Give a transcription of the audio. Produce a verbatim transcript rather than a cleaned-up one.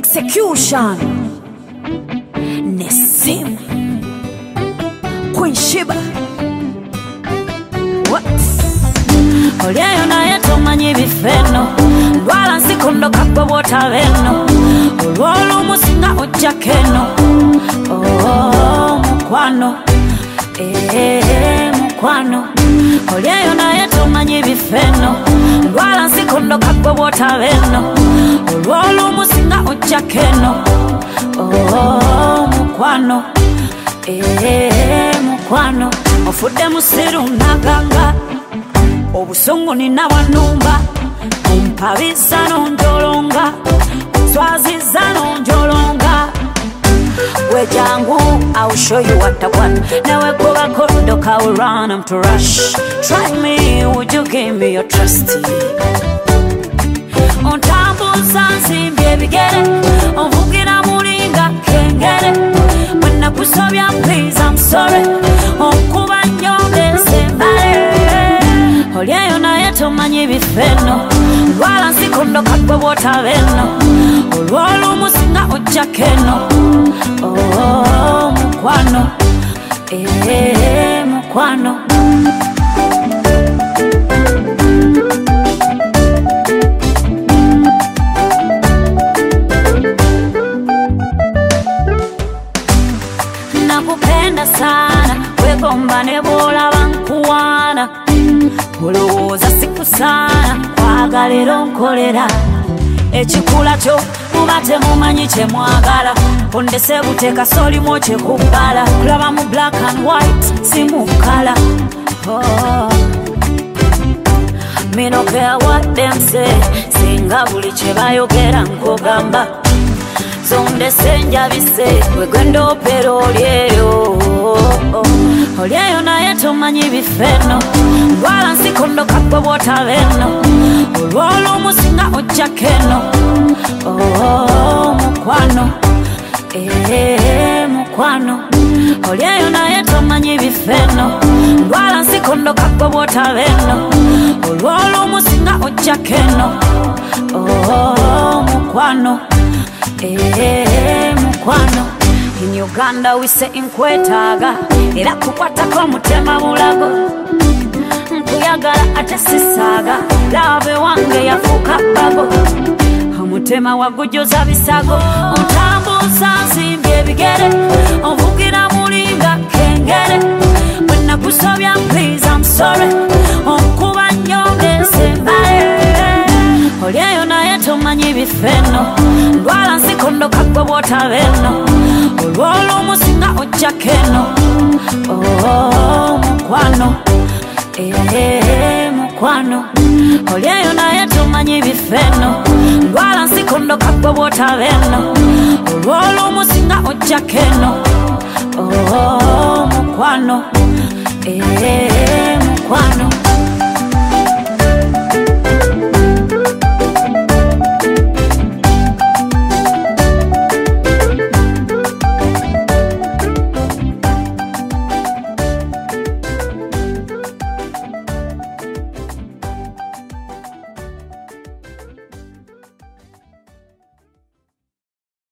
Execution Nesim Queen Shiba What? Olyeyo naye tomanyi bifeno Lwala nsikondoka gwe bw'otaveno Olw'olumu singa ojja keno Oh, mukwano Eh, mukwano Olyeyo naye tomanyi bifeno Lwala nsikondoka gwe bw'otaveno Olw'olumu singa ojja keno Oh, mukwano Eh, mukwano Ofudde musiru naganga Obusungu nina wanumba Ompabiza nonjolonga Swaziza nonjolonga Wejangu, I'll show you what I want Newe kuba kondoka will run, I'm to rush Try me, would you give me your trust? On tambuza nsimbye bigere Onvugira mulinga kengere When nakusobya please I'm sorry Onkuba nyonge sembale Olyeyo naye tomanyi bifeno Lwala nsikondoka gwe bw'otaveno Olw'olumu singa ojja keno Oh, mukwano Eh, mukwano Nakupenda sana Wegomba ne bw'olaba nkuwaana Olowooza siku sana Kwagalira onkolera Ekikula kyo muba temumanyi kye mwagala Ondese buteeka solimu kyekubbala Kulaba mu black and white si mu kala Oh Me no care what them say Singa buli kye bayogera nkugamba Zondese njabise wegwenda opera olyeyo Olyeyo naye tomanyi bifeno Lwala nsikondoka gwe bw'otaveno Olw'olumu singa ojja keno Oh, mukwano Eh, mukwano Olyeyo naye tomanyi bifeno Lwala nsikondoka gwe bw'otaveno Olw'olumu singa ojja keno Oh, mukwano Eh, mukwano In Uganda we say nkwetaaga Era kukwatako mutema bulago Nkuyagala ate sisaaga Love wange yafuuka bago Omutema wagujoza bisago Ontambuza nsimbye bigere Onvugira mulinga kengere When nakusobya please I'm sorry Onkuba nyonge sembale Olyeyo naye tomanyi bifeno Lwala nsikondoka gwe bw'otaveno Olw'olumu singa ojja keno Oh, mukwano Eh, mukwano Olyeyo naye tomanyi bifeno Lwala nsikondoka gwe bw'otaveno Olw'olumu singa ojja keno Oh, mukwano Eh